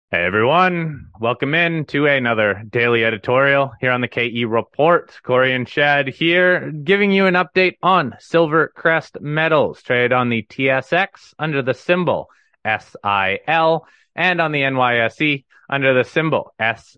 Hey everyone, welcome in to another daily editorial here on the KE Report. Corey and Shad here, giving you an update on Silvercrest Metals, traded on the TSX under the symbol SIL and on the NYSE under the symbol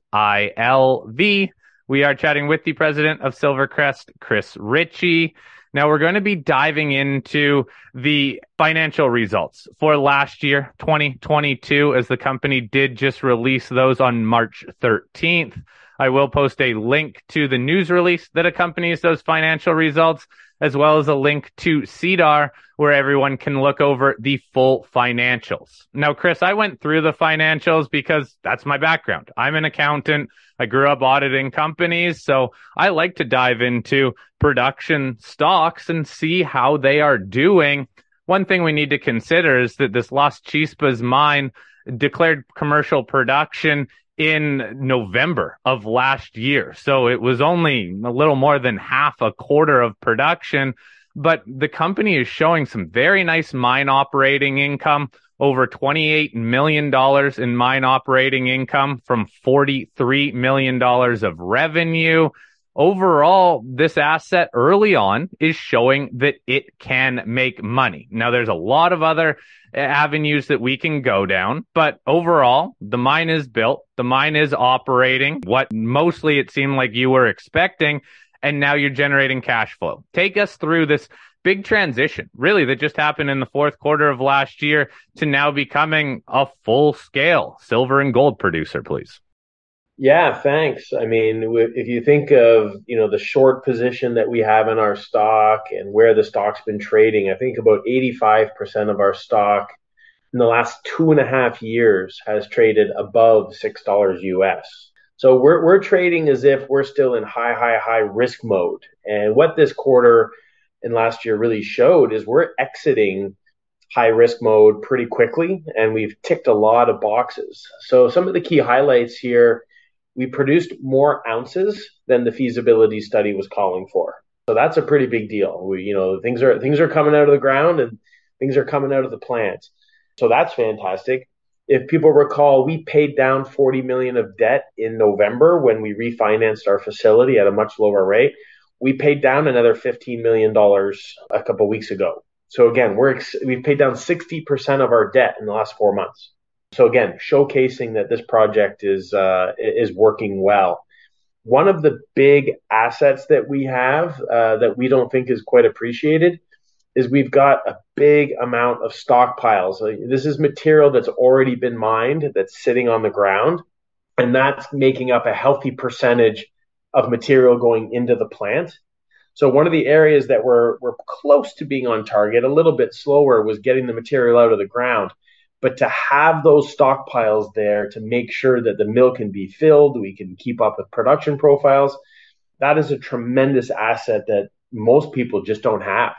SILV. We are chatting with the president of Silvercrest, Chris Ritchie. Now we're going to be diving into the financial results for last year, 2022, as the company did just release those on March 13th. I will post a link to the news release that accompanies those financial results, as well as a link to SEDAR where everyone can look over the full financials. Now, Chris, I went through the financials because that's my background. I'm an accountant. I grew up auditing companies, so I like to dive into production stocks and see how they are doing. One thing we need to consider is that this Las Chispas mine declared commercial production in November of last year. So it was only a little more than half a quarter of production, but the company is showing some very nice mine operating income, over $28 million in mine operating income from $43 million of revenue. Overall, this asset early on is showing that it can make money. Now, there's a lot of other avenues that we can go down, but overall, the mine is built, the mine is operating, what mostly it seemed like you were expecting, and now you're generating cash flow. Take us through this big transition, really, that just happened in the fourth quarter of last year to now becoming a full-scale silver and gold producer, please. Yeah, thanks. I mean, if you think of, the short position that we have in our stock and where the stock's been trading, I think about 85% of our stock in the last 2.5 years has traded above $6 US. So we're trading as if we're still in high risk mode. And what this quarter and last year really showed is we're exiting high risk mode pretty quickly, and we've ticked a lot of boxes. So some of the key highlights here: we produced more ounces than the feasibility study was calling for. So that's a pretty big deal. Things are coming out of the ground and things are coming out of the plant. So that's fantastic. If people recall, we paid down 40 million of debt in November when we refinanced our facility at a much lower rate. We paid down another $15 million a couple of weeks ago. So again, we've paid down 60% of our debt in the last 4 months. So again, showcasing that this project is working well. One of the big assets that we have that we don't think is quite appreciated is we've got a big amount of stockpiles. This is material that's already been mined, that's sitting on the ground, and that's making up a healthy percentage of material going into the plant. So one of the areas that we're close to being on target, a little bit slower, was getting the material out of the ground. But to have those stockpiles there to make sure that the mill can be filled, we can keep up with production profiles, that is a tremendous asset that most people just don't have.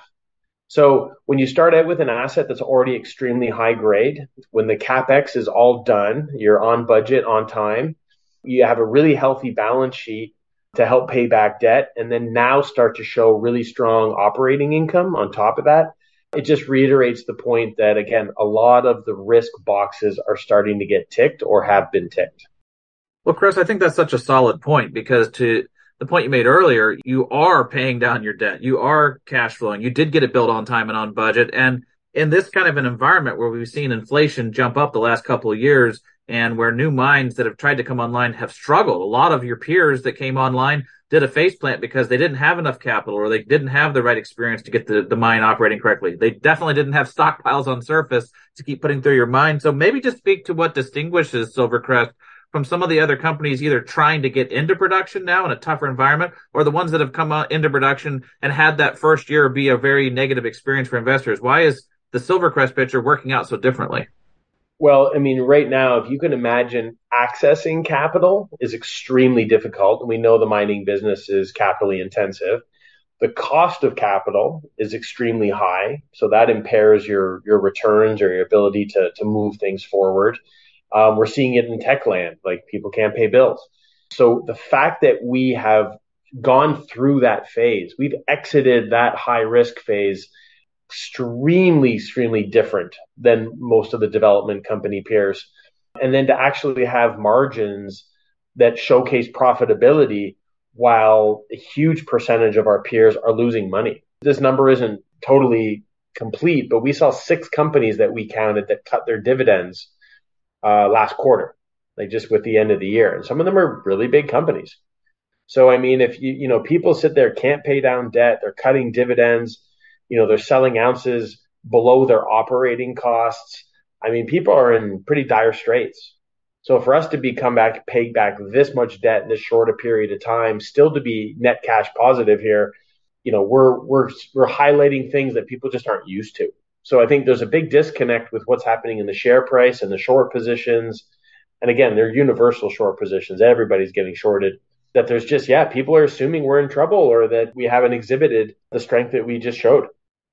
So when you start out with an asset that's already extremely high grade, when the CapEx is all done, you're on budget, on time, you have a really healthy balance sheet to help pay back debt, and then now start to show really strong operating income on top of that. It just reiterates the point that, again, a lot of the risk boxes are starting to get ticked or have been ticked. Well, Chris, I think that's such a solid point because to the point you made earlier, you are paying down your debt. You are cash flowing. You did get it built on time and on budget. And in this kind of an environment where we've seen inflation jump up the last couple of years and where new mines that have tried to come online have struggled, a lot of your peers that came online did a face plant because they didn't have enough capital or they didn't have the right experience to get the mine operating correctly. They definitely didn't have stockpiles on surface to keep putting through your mine. So maybe just speak to what distinguishes Silvercrest from some of the other companies either trying to get into production now in a tougher environment or the ones that have come into production and had that first year be a very negative experience for investors. Why is the Silvercrest picture working out so differently? Well, I mean, right now, if you can imagine, accessing capital is extremely difficult. And we know the mining business is capitally intensive. The cost of capital is extremely high. So that impairs your returns or your ability to move things forward. We're seeing it in tech land, like people can't pay bills. So the fact that we have gone through that phase, we've exited that high risk phase extremely different than most of the development company peers. and then to actually have margins that showcase profitability while a huge percentage of our peers are losing money. This number isn't totally complete, but we saw 6 companies that we counted that cut their dividends last quarter, like just with the end of the year. And some of them are really big companies. So, I mean, if people sit there, can't pay down debt, they're cutting dividends, they're selling ounces below their operating costs. I mean, people are in pretty dire straits. So for us to pay back this much debt in this short a period of time, still to be net cash positive here, we're highlighting things that people just aren't used to. So I think there's a big disconnect with what's happening in the share price and the short positions. And again, they're universal short positions. Everybody's getting shorted. That there's just, people are assuming we're in trouble or that we haven't exhibited the strength that we just showed.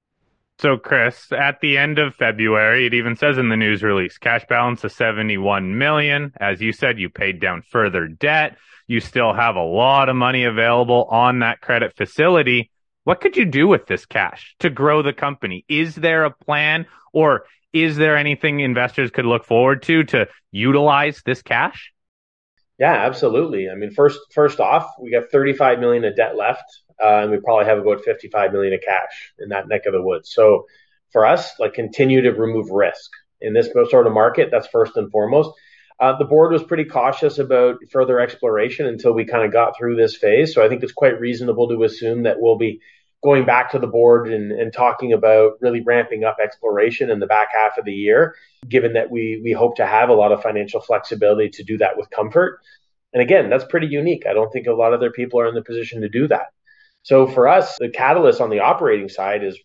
So, Chris, at the end of February, it even says in the news release, cash balance of $71 million. As you said, you paid down further debt. You still have a lot of money available on that credit facility. What could you do with this cash to grow the company? Is there a plan, or is there anything investors could look forward to utilize this cash? Yeah, absolutely. I mean, first off, we got $35 million of debt left, and we probably have about $55 million of cash in that neck of the woods. So for us, continue to remove risk in this sort of market. That's first and foremost. The board was pretty cautious about further exploration until we kind of got through this phase. So I think it's quite reasonable to assume that we'll be going back to the board and talking about really ramping up exploration in the back half of the year, given that we hope to have a lot of financial flexibility to do that with comfort. And again, that's pretty unique. I don't think a lot of other people are in the position to do that. So for us, the catalyst on the operating side is,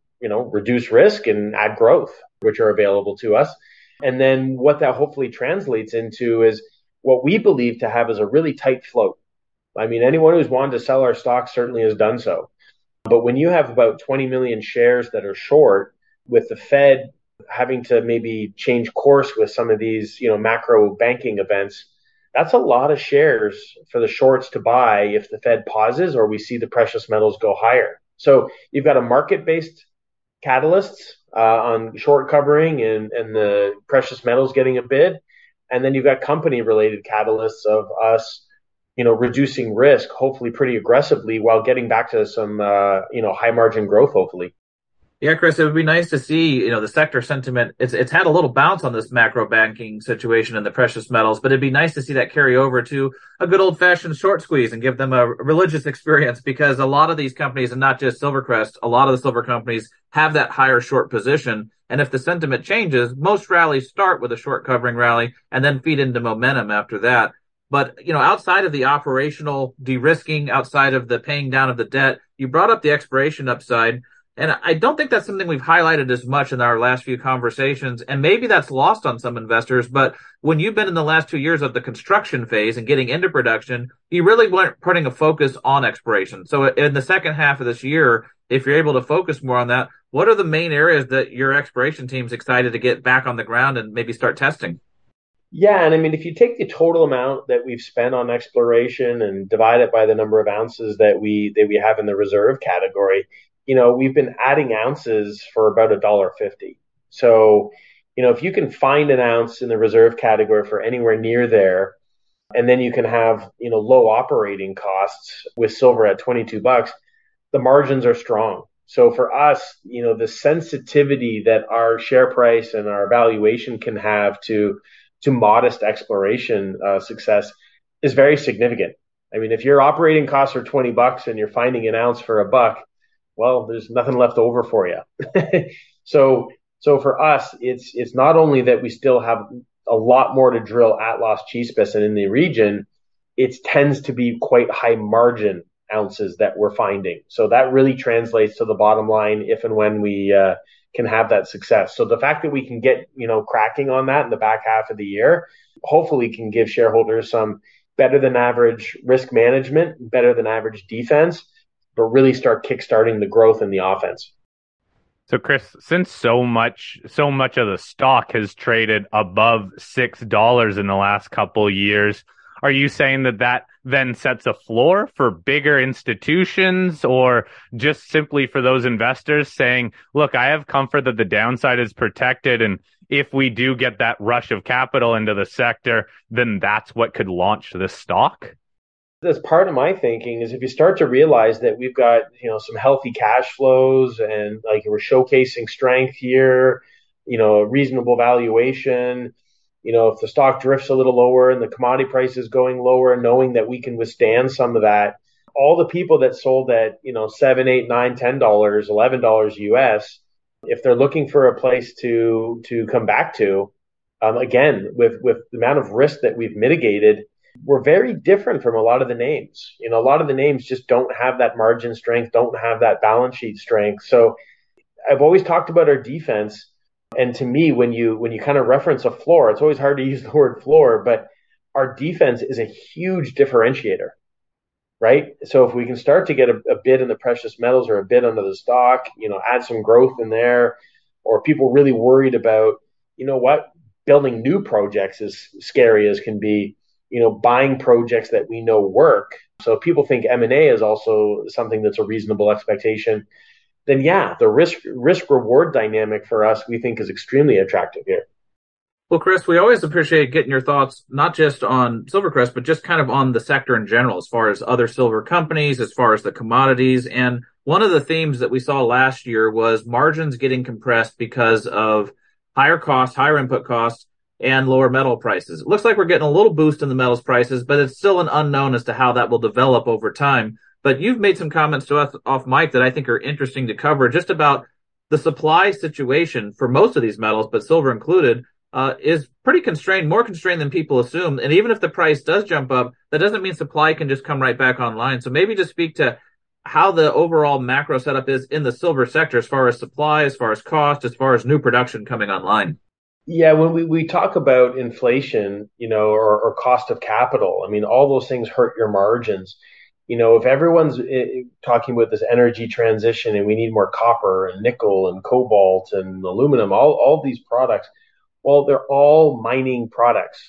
reduce risk and add growth, which are available to us. And then what that hopefully translates into is what we believe to have is a really tight float. I mean, anyone who's wanted to sell our stock certainly has done so. But when you have about 20 million shares that are short, with the Fed having to maybe change course with some of these, macro banking events, that's a lot of shares for the shorts to buy if the Fed pauses or we see the precious metals go higher. So you've got a market-based catalysts on short covering and the precious metals getting a bid. And then you've got company-related catalysts of us reducing risk, hopefully pretty aggressively, while getting back to some, high margin growth, hopefully. Yeah, Chris, it would be nice to see, the sector sentiment. It's had a little bounce on this macro banking situation and the precious metals, but it'd be nice to see that carry over to a good old fashioned short squeeze and give them a religious experience, because a lot of these companies, and not just Silvercrest, a lot of the silver companies have that higher short position. And if the sentiment changes, most rallies start with a short covering rally and then feed into momentum after that. But, outside of the operational de-risking, outside of the paying down of the debt, you brought up the exploration upside. And I don't think that's something we've highlighted as much in our last few conversations. And maybe that's lost on some investors. But when you've been in the last 2 years of the construction phase and getting into production, you really weren't putting a focus on exploration. So in the second half of this year, if you're able to focus more on that, what are the main areas that your exploration team's excited to get back on the ground and maybe start testing? Yeah, and I mean, if you take the total amount that we've spent on exploration and divide it by the number of ounces that we have in the reserve category, we've been adding ounces for about $1.50. So, if you can find an ounce in the reserve category for anywhere near there, and then you can have, low operating costs with silver at $22, the margins are strong. So for us, the sensitivity that our share price and our valuation can have to modest exploration success is very significant. I mean, if your operating costs are $20 and you're finding an ounce for $1, well, there's nothing left over for you. So for us, it's not only that we still have a lot more to drill at Las Chispas and in the region, it tends to be quite high margin ounces that we're finding. So that really translates to the bottom line if and when we can have that success. So the fact that we can get, cracking on that in the back half of the year, hopefully can give shareholders some better than average risk management, better than average defense, but really start kickstarting the growth in the offense. So Chris, since so much of the stock has traded above $6 in the last couple of years, are you saying that then sets a floor for bigger institutions, or just simply for those investors saying, look, I have comfort that the downside is protected, and if we do get that rush of capital into the sector, then that's what could launch this stock? That's part of my thinking is if you start to realize that we've got, some healthy cash flows and like we're showcasing strength here, a reasonable valuation, if the stock drifts a little lower and the commodity price is going lower, knowing that we can withstand some of that, all the people that sold at, $7, $8, $9, $10, $11 US, if they're looking for a place to come back to, again, with the amount of risk that we've mitigated, we're very different from a lot of the names. A lot of the names just don't have that margin strength, don't have that balance sheet strength. So I've always talked about our defense. And to me, when you kind of reference a floor, it's always hard to use the word floor, but our defense is a huge differentiator, right? So if we can start to get a bid in the precious metals or a bid under the stock, add some growth in there, or people really worried about, building new projects is scary as can be, buying projects that we know work. So if people think M&A is also something that's a reasonable expectation, then yeah, the risk reward dynamic for us, we think is extremely attractive here. Well, Chris, we always appreciate getting your thoughts, not just on SilverCrest, but just kind of on the sector in general, as far as other silver companies, as far as the commodities. And one of the themes that we saw last year was margins getting compressed because of higher costs, higher input costs, and lower metal prices. It looks like we're getting a little boost in the metals prices, but it's still an unknown as to how that will develop over time. But you've made some comments to us off mic that I think are interesting to cover, just about the supply situation for most of these metals, but silver included, is pretty constrained, more constrained than people assume. And even if the price does jump up, that doesn't mean supply can just come right back online. So maybe just speak to how the overall macro setup is in the silver sector as far as supply, as far as cost, as far as new production coming online. Yeah, when we talk about inflation, or cost of capital, I mean, all those things hurt your margins. If everyone's talking about this energy transition and we need more copper and nickel and cobalt and aluminum, all these products, well, they're all mining products.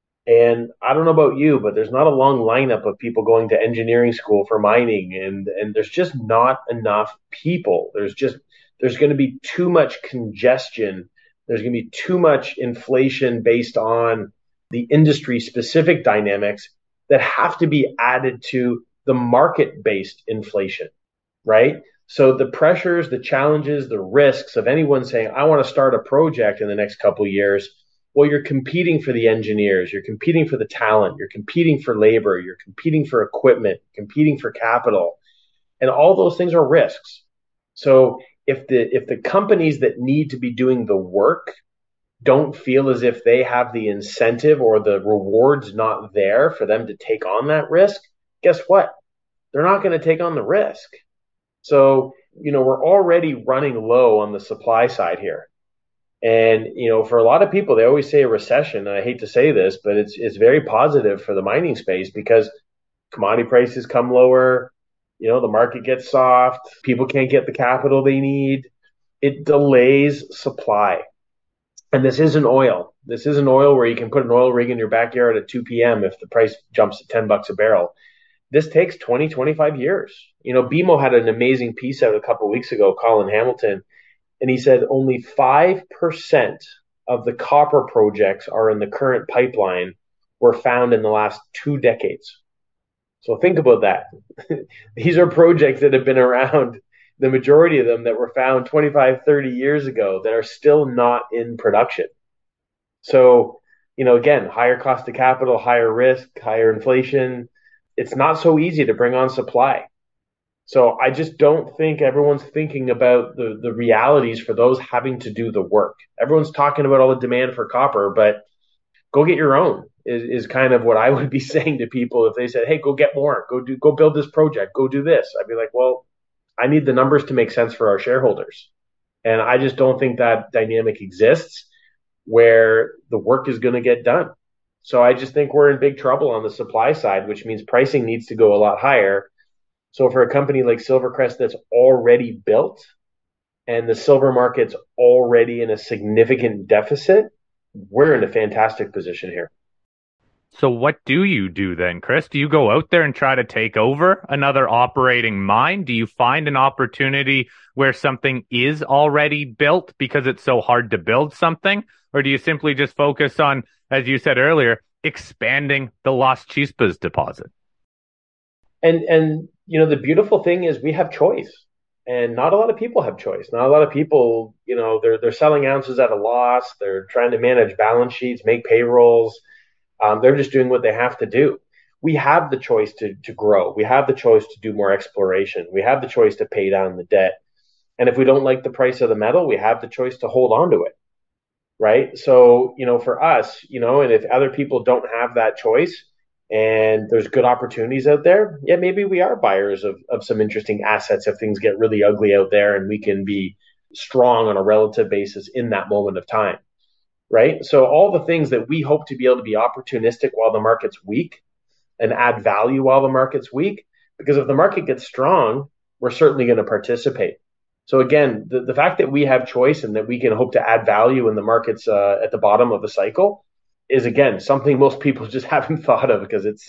And I don't know about you, but there's not a long lineup of people going to engineering school for mining, and there's just not enough people. There's going to be too much congestion. There's going to be too much inflation based on the industry specific dynamics that have to be added to the market based inflation, right? So the pressures, the challenges, the risks of anyone saying, I want to start a project in the next couple of years. Well, you're competing for the engineers, you're competing for the talent, you're competing for labor, you're competing for equipment, competing for capital. And all those things are risks. So if the companies that need to be doing the work don't feel as if they have the incentive or the rewards not there for them to take on that risk, guess what? They're not going to take on the risk. So, we're already running low on the supply side here. And, for a lot of people, they always say a recession. And I hate to say this, but it's very positive for the mining space because commodity prices come lower, the market gets soft, people can't get the capital they need. It delays supply. And this isn't oil. This isn't oil where you can put an oil rig in your backyard at 2 p.m. if the price jumps to $10 a barrel. This takes 20, 25 years. BMO had an amazing piece out a couple of weeks ago, Colin Hamilton, and he said only 5% of the copper projects are in the current pipeline were found in the last 2 decades. So think about that. These are projects that have been around, the majority of them that were found 25, 30 years ago that are still not in production. So, again, higher cost of capital, higher risk, higher inflation. It's not so easy to bring on supply. So I just don't think everyone's thinking about the realities for those having to do the work. Everyone's talking about all the demand for copper, but go get your own is kind of what I would be saying to people if they said, hey, go get more, go build this project, go do this. I'd be like, well, I need the numbers to make sense for our shareholders. And I just don't think that dynamic exists where the work is going to get done. So I just think we're in big trouble on the supply side, which means pricing needs to go a lot higher. So for a company like SilverCrest that's already built and the silver market's already in a significant deficit, we're in a fantastic position here. So what do you do then, Chris? Do you go out there and try to take over another operating mine? Do you find an opportunity where something is already built because it's so hard to build something? Or do you simply just focus on, as you said earlier, expanding the Las Chispas deposit? And the beautiful thing is we have choice. And not a lot of people have choice. Not a lot of people, they're selling ounces at a loss. They're trying to manage balance sheets, make payrolls. They're just doing what they have to do. We have the choice to grow. We have the choice to do more exploration. We have the choice to pay down the debt. And if we don't like the price of the metal, we have the choice to hold on to it. Right. So, for us, and if other people don't have that choice and there's good opportunities out there, yeah, maybe we are buyers of some interesting assets if things get really ugly out there and we can be strong on a relative basis in that moment of time. Right. So all the things that we hope to be able to be opportunistic while the market's weak and add value while the market's weak, because if the market gets strong, we're certainly going to participate. So again, the fact that we have choice and that we can hope to add value when the market's at the bottom of the cycle is, again, something most people just haven't thought of because it's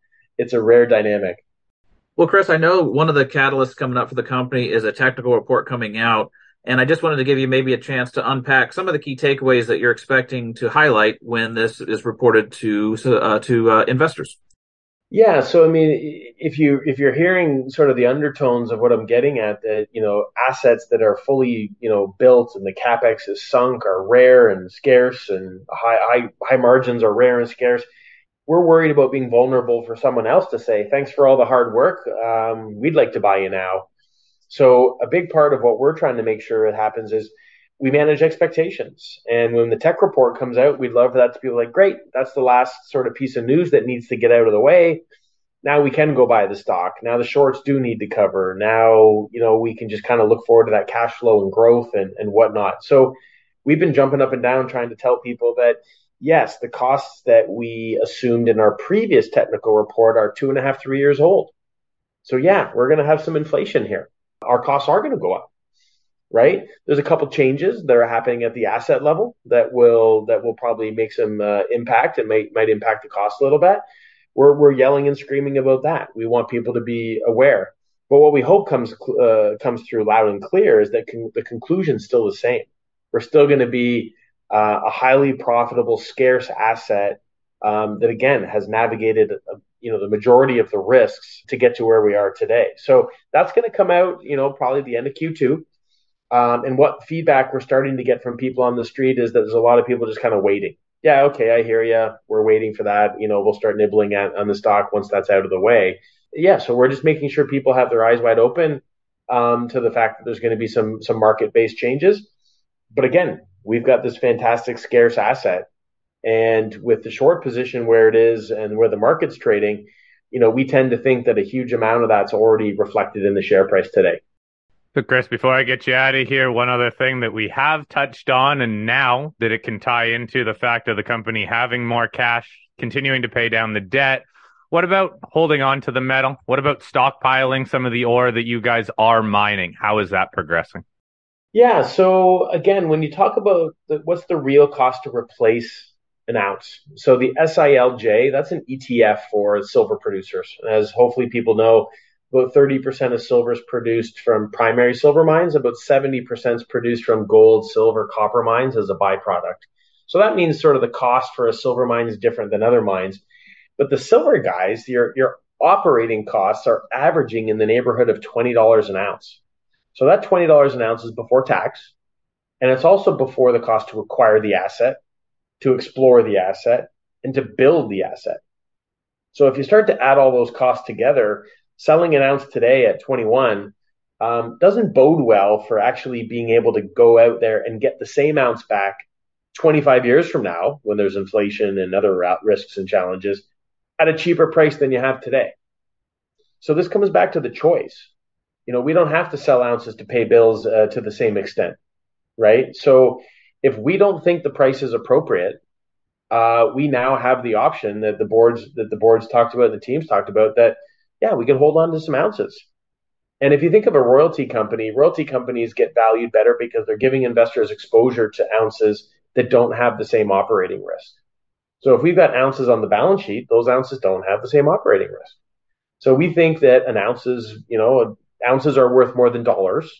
a rare dynamic. Well, Chris, I know one of the catalysts coming up for the company is a technical report coming out. And I just wanted to give you maybe a chance to unpack some of the key takeaways that you're expecting to highlight when this is reported to investors. Yeah, so I mean, if you're hearing sort of the undertones of what I'm getting at, that assets that are fully built and the capex is sunk are rare and scarce, and high margins are rare and scarce. We're worried about being vulnerable for someone else to say, thanks for all the hard work. We'd like to buy you now. So a big part of what we're trying to make sure it happens is we manage expectations. And when the tech report comes out, we'd love for that to be like, great, that's the last sort of piece of news that needs to get out of the way. Now we can go buy the stock. Now the shorts do need to cover. Now, we can just kind of look forward to that cash flow and growth and whatnot. So we've been jumping up and down trying to tell people that, yes, the costs that we assumed in our previous technical report are 2.5, 3 years old. So yeah, we're going to have some inflation here. Our costs are going to go up, right? There's a couple changes that are happening at the asset level that will probably make some impact and might impact the cost a little bit. We're yelling and screaming about that. We want people to be aware. But what we hope comes through loud and clear is that the conclusion is still the same. We're still going to be a highly profitable, scarce asset that again has navigated the majority of the risks to get to where we are today. So that's going to come out, probably the end of Q2. And what feedback we're starting to get from people on the street is that there's a lot of people just kind of waiting. Yeah, okay, I hear you. We're waiting for that. We'll start nibbling on the stock once that's out of the way. Yeah, so we're just making sure people have their eyes wide open to the fact that there's going to be some market-based changes. But again, we've got this fantastic scarce asset. And with the short position where it is and where the market's trading, we tend to think that a huge amount of that's already reflected in the share price today. So, Chris, before I get you out of here, one other thing that we have touched on, and now that it can tie into the fact of the company having more cash, continuing to pay down the debt. What about holding on to the metal? What about stockpiling some of the ore that you guys are mining? How is that progressing? Yeah, so again, when you talk about what's the real cost to replace an ounce? So the SILJ, that's an ETF for silver producers. As hopefully people know, about 30% of silver is produced from primary silver mines. About 70% is produced from gold, silver, copper mines as a byproduct. So that means sort of the cost for a silver mine is different than other mines. But the silver guys, your operating costs are averaging in the neighborhood of $20 an ounce. So that $20 an ounce is before tax. And it's also before the cost to acquire the asset, to explore the asset, and to build the asset. So if you start to add all those costs together, selling an ounce today at 21 doesn't bode well for actually being able to go out there and get the same ounce back 25 years from now when there's inflation and other risks and challenges at a cheaper price than you have today. So this comes back to the choice. We don't have to sell ounces to pay bills to the same extent, right? So if we don't think the price is appropriate, we now have the option that the boards talked about, the teams talked about, that yeah, we can hold on to some ounces. And if you think of a royalty companies get valued better because they're giving investors exposure to ounces that don't have the same operating risk. So if we've got ounces on the balance sheet, those ounces don't have the same operating risk. So we think that ounces are worth more than dollars.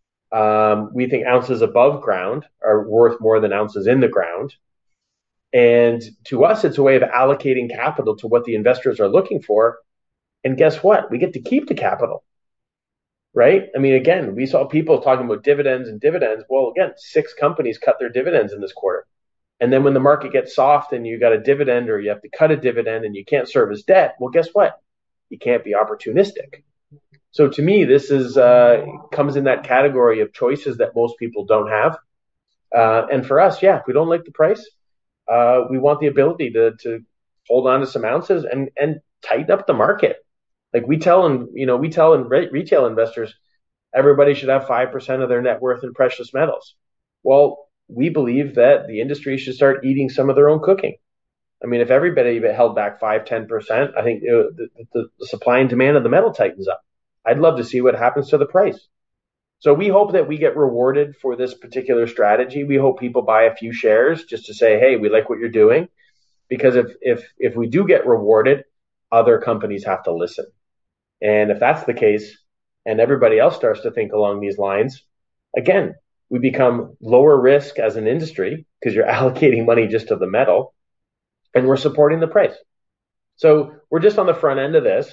We think ounces above ground are worth more than ounces in the ground. And to us, it's a way of allocating capital to what the investors are looking for. And guess what? We get to keep the capital, right? I mean, again, we saw people talking about dividends and dividends. Well, again, 6 companies cut their dividends in this quarter. And then when the market gets soft and you got a dividend or you have to cut a dividend and you can't service debt, well, guess what? You can't be opportunistic. So to me, this is comes in that category of choices that most people don't have. And for us, yeah, if we don't like the price, we want the ability to hold on to some ounces and tighten up the market. Like we tell retail investors, everybody should have 5% of their net worth in precious metals. Well, we believe that the industry should start eating some of their own cooking. I mean, if everybody held back 5-10%, I think the supply and demand of the metal tightens up. I'd love to see what happens to the price. So we hope that we get rewarded for this particular strategy. We hope people buy a few shares just to say, hey, we like what you're doing. Because if we do get rewarded, other companies have to listen. And if that's the case, and everybody else starts to think along these lines, again, we become lower risk as an industry because you're allocating money just to the metal, and we're supporting the price. So we're just on the front end of this,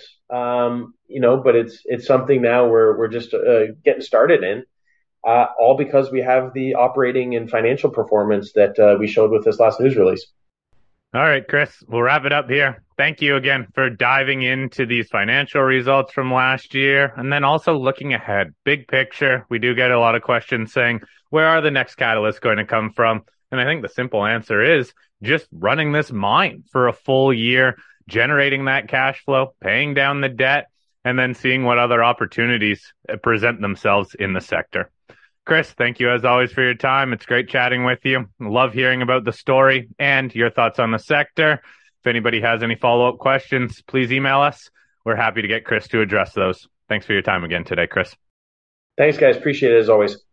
but it's something now we're just getting started in, all because we have the operating and financial performance that we showed with this last news release. All right, Chris, we'll wrap it up here. Thank you again for diving into these financial results from last year and then also looking ahead. Big picture, we do get a lot of questions saying, where are the next catalysts going to come from? And I think the simple answer is just running this mine for a full year, generating that cash flow, paying down the debt, and then seeing what other opportunities present themselves in the sector. Chris, thank you as always for your time. It's great chatting with you. Love hearing about the story and your thoughts on the sector. If anybody has any follow-up questions, please email us. We're happy to get Chris to address those. Thanks for your time again today, Chris. Thanks, guys. Appreciate it as always.